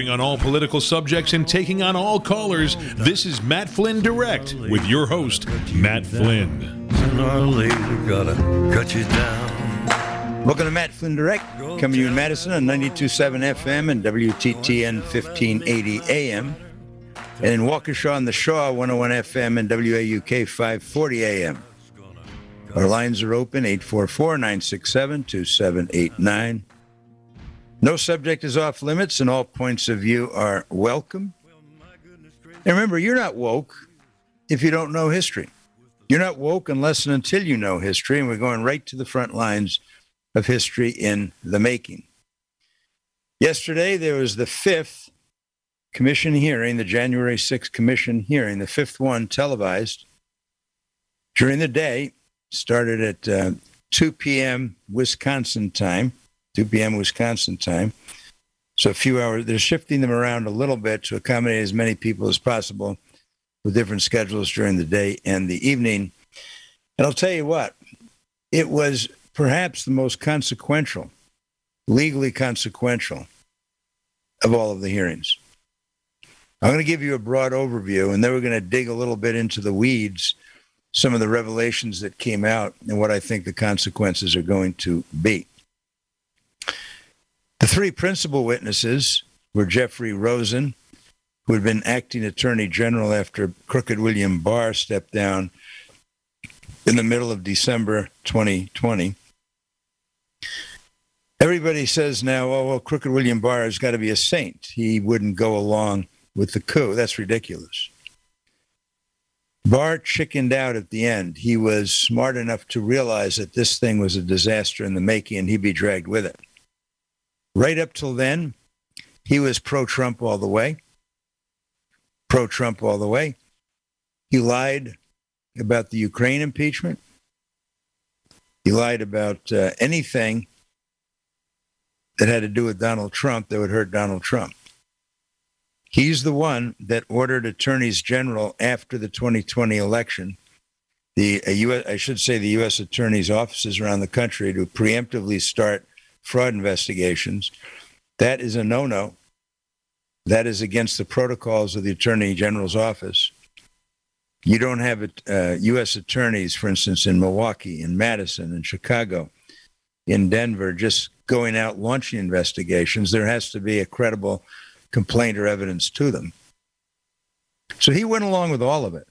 Covering on all political subjects and taking on all callers, this is Matt Flynn Direct with your host, Matt Flynn. Sooner or later, gotta cut you down. Welcome to Matt Flynn Direct, coming to you in Madison on 92.7 FM and WTTN 1580 AM. And in Waukesha on the Shaw, 101 FM and WAUK 540 AM. Our lines are open, 844-967-2789. No subject is off limits, and all points of view are welcome. And remember, you're not woke if you don't know history. You're not woke unless and until you know history, and we're going right to the front lines of history in the making. Yesterday, there was the fifth commission hearing, the January 6th commission hearing, the fifth one televised during the day, started at 2 p.m. Wisconsin time. 2 p.m. Wisconsin time. So a few hours, they're shifting them around a little bit to accommodate as many people as possible with different schedules during the day and the evening. And I'll tell you what, it was perhaps the most consequential, legally consequential of all of the hearings. I'm going to give you a broad overview, and then we're going to dig a little bit into the weeds, some of the revelations that came out and what I think the consequences are going to be. The three principal witnesses were Jeffrey Rosen, who had been acting attorney general after Crooked William Barr stepped down in the middle of December 2020. Everybody says now, oh, well, Crooked William Barr has got to be a saint. He wouldn't go along with the coup. That's ridiculous. Barr chickened out at the end. He was smart enough to realize that this thing was a disaster in the making, and he'd be dragged with it. Right up till then, he was pro-Trump all the way. Pro-Trump all the way. He lied about the Ukraine impeachment. He lied about anything that had to do with Donald Trump that would hurt Donald Trump. He's the one that ordered attorneys general after the 2020 election, the U.S. attorneys' offices around the country to preemptively start fraud investigations. That is a no-no. That is against the protocols of the Attorney General's office. You don't have U.S. attorneys, for instance, in Milwaukee, in Madison, in Chicago, in Denver, just going out launching investigations. There has to be a credible complaint or evidence to them. So he went along with all of it.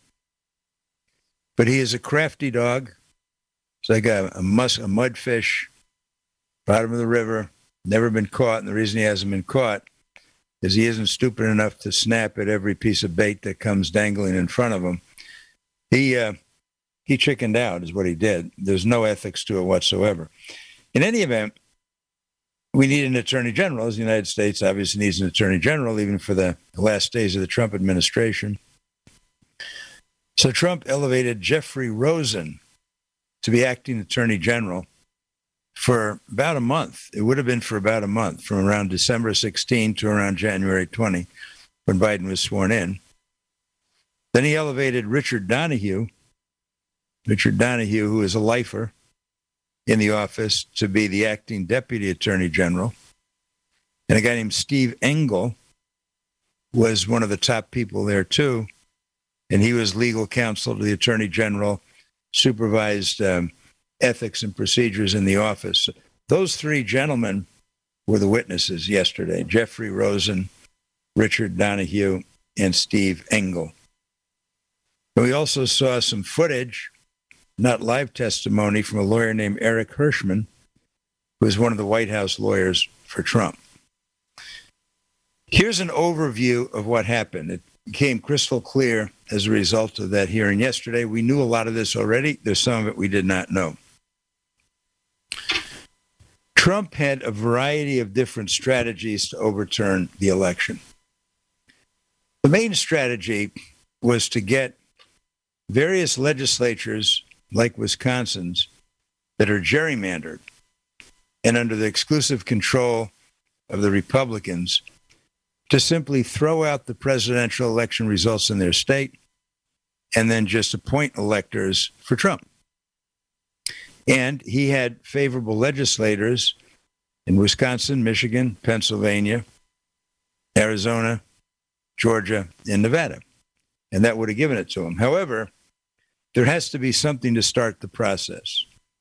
But he is a crafty dog. It's like a mudfish, bottom of the river, never been caught. And the reason he hasn't been caught is he isn't stupid enough to snap at every piece of bait that comes dangling in front of him. He chickened out is what he did. There's no ethics to it whatsoever. In any event, we need an attorney general. As the United States obviously needs an attorney general, even for the last days of the Trump administration. So Trump elevated Jeffrey Rosen to be acting attorney general for about a month. It would have been for about a month, from around December 16 to around January 20, when Biden was sworn in. Then he elevated Richard Donoghue, who is a lifer in the office, to be the acting deputy attorney general. And a guy named Steve Engel was one of the top people there too. And he was legal counsel to the attorney general, supervised ethics and procedures in the office. Those three gentlemen were the witnesses yesterday: Jeffrey Rosen, Richard Donoghue, and Steve Engel. And we also saw some footage, not live testimony, from a lawyer named Eric Hirschman, who is one of the White House lawyers for Trump. Here's an overview of what happened. It became crystal clear as a result of that hearing yesterday. We knew a lot of this already. There's some of it we did not know. Trump had a variety of different strategies to overturn the election. The main strategy was to get various legislatures, like Wisconsin's, that are gerrymandered and under the exclusive control of the Republicans, to simply throw out the presidential election results in their state and then just appoint electors for Trump. And he had favorable legislators in Wisconsin, Michigan, Pennsylvania, Arizona, Georgia, and Nevada. And that would have given it to him. However, there has to be something to start the process.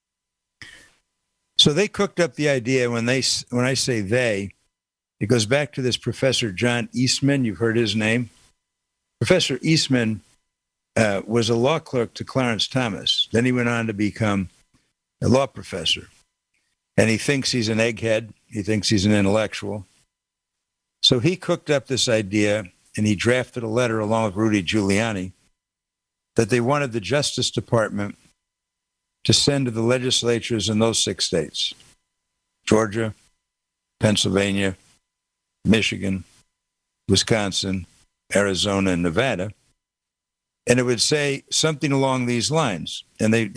So they cooked up the idea. When I say they, it goes back to this Professor John Eastman. You've heard his name. Professor Eastman was a law clerk to Clarence Thomas. Then he went on to become a law professor. And he thinks he's an egghead. He thinks he's an intellectual. So he cooked up this idea, and he drafted a letter along with Rudy Giuliani that they wanted the Justice Department to send to the legislatures in those 6 states: Georgia, Pennsylvania, Michigan, Wisconsin, Arizona, and Nevada. And it would say something along these lines. And they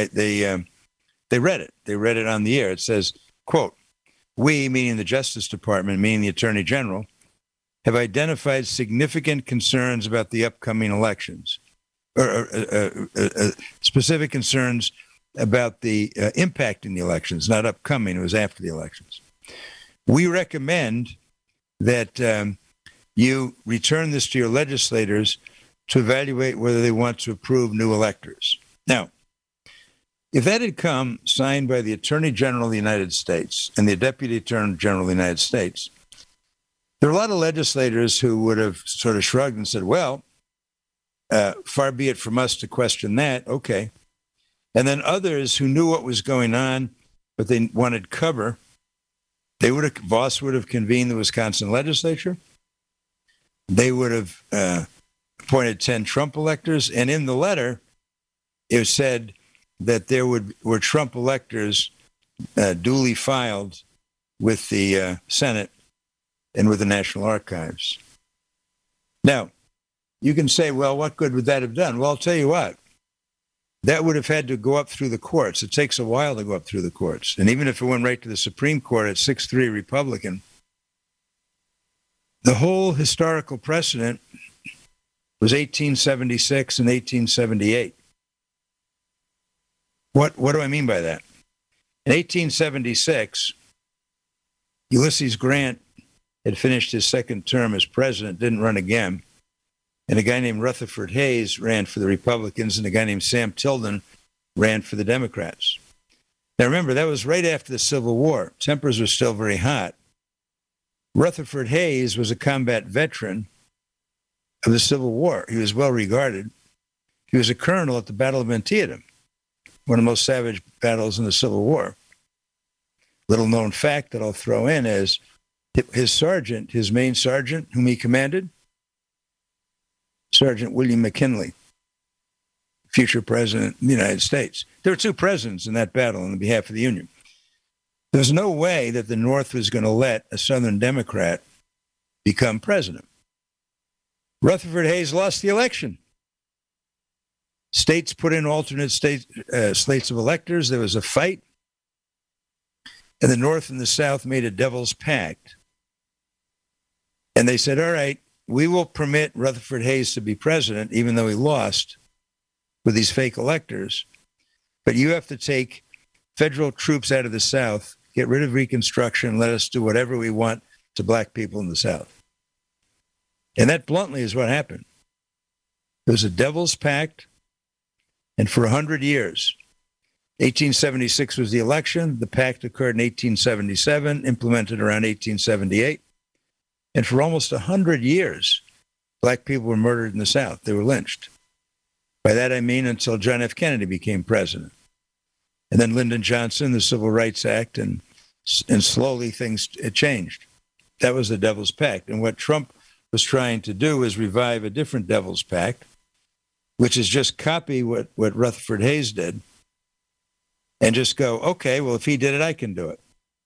read it. They read it on the air. It says, quote, "We," meaning the Justice Department, meaning the Attorney General, "have identified significant concerns about the upcoming elections, or specific concerns about the impacting the elections, not upcoming, it was after the elections. We recommend that you return this to your legislators to evaluate whether they want to approve new electors." Now, if that had come signed by the Attorney General of the United States and the Deputy Attorney General of the United States, there are a lot of legislators who would have sort of shrugged and said, well, far be it from us to question that. Okay. And then others who knew what was going on, but they wanted cover, Voss would have convened the Wisconsin legislature. They would have appointed 10 Trump electors. And in the letter, it said that there were Trump electors duly filed with the Senate and with the National Archives. Now, you can say, well, what good would that have done? Well, I'll tell you what. That would have had to go up through the courts. It takes a while to go up through the courts. And even if it went right to the Supreme Court at 6-3 Republican, the whole historical precedent was 1876 and 1878. What do I mean by that? In 1876, Ulysses Grant had finished his second term as president, didn't run again. And a guy named Rutherford Hayes ran for the Republicans, and a guy named Sam Tilden ran for the Democrats. Now remember, that was right after the Civil War. Tempers were still very hot. Rutherford Hayes was a combat veteran of the Civil War. He was well regarded. He was a colonel at the Battle of Antietam, one of the most savage battles in the Civil War. Little known fact that I'll throw in is his sergeant, his main sergeant, whom he commanded, Sergeant William McKinley, future president of the United States. There were two presidents in that battle on behalf of the Union. There's no way that the North was going to let a Southern Democrat become president. Rutherford Hayes lost the election. States put in alternate slates of electors. There was a fight. And the North and the South made a devil's pact. And they said, all right, we will permit Rutherford Hayes to be president, even though he lost with these fake electors. But you have to take federal troops out of the South, get rid of Reconstruction, let us do whatever we want to black people in the South. And that bluntly is what happened. It was a devil's pact. And for 100 years, 1876 was the election. The pact occurred in 1877, implemented around 1878. And for almost 100 years, black people were murdered in the South. They were lynched. By that I mean until John F. Kennedy became president. And then Lyndon Johnson, the Civil Rights Act, and slowly things changed. That was the devil's pact. And what Trump was trying to do is revive a different devil's pact, which is just copy what Rutherford Hayes did and just go, okay, well, if he did it, I can do it.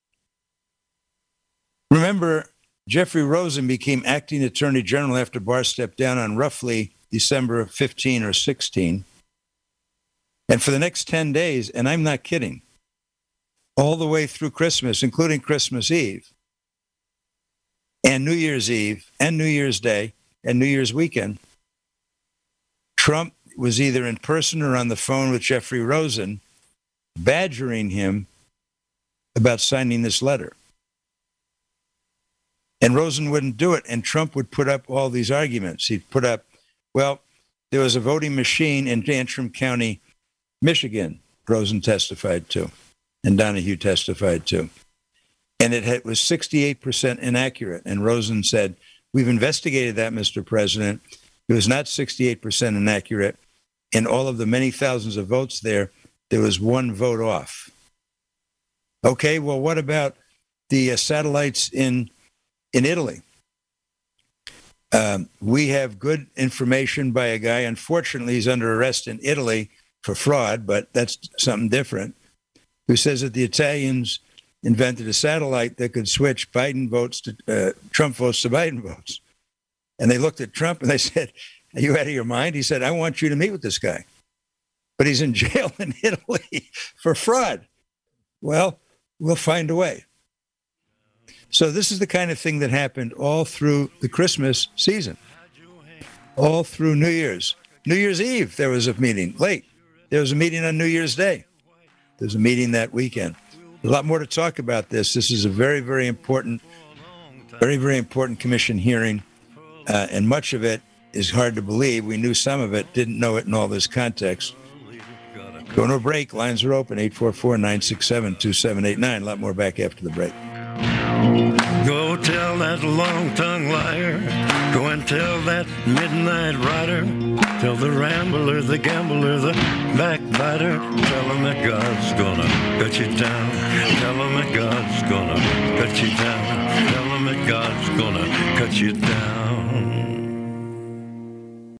Remember, Jeffrey Rosen became acting attorney general after Barr stepped down on roughly December 15 or 16. And for the next 10 days, and I'm not kidding, all the way through Christmas, including Christmas Eve and New Year's Eve and New Year's Day and New Year's weekend, Trump was either in person or on the phone with Jeffrey Rosen, badgering him about signing this letter. And Rosen wouldn't do it. And Trump would put up all these arguments. He'd put up, well, there was a voting machine in Antrim County, Michigan, Rosen testified to, and Donahue testified to. And it was 68% inaccurate. And Rosen said, we've investigated that, Mr. President. It was not 68% inaccurate. In all of the many thousands of votes there was one vote off. Okay, well, what about the satellites in Italy? We have good information by a guy. Unfortunately, he's under arrest in Italy for fraud, but that's something different, who says that the Italians invented a satellite that could switch Biden votes to Trump votes to Biden votes. And they looked at Trump and they said, are you out of your mind? He said, I want you to meet with this guy. But he's in jail in Italy for fraud. Well, we'll find a way. So this is the kind of thing that happened all through the Christmas season, all through New Year's. New Year's Eve, there was a meeting late. There was a meeting on New Year's Day. There's a meeting that weekend. A lot more to talk about this. This is a very, very important commission hearing, and much of it is hard to believe. We knew some of it, didn't know it in all this context. Going to a break. Lines are open, 844-967-2789. A lot more back after the break. Go tell that long-tongued liar. Go and tell that midnight rider. Tell the rambler, the gambler, the backbiter. Tell him that God's gonna cut you down. Tell him that God's gonna cut you down. Tell him that God's gonna cut you down.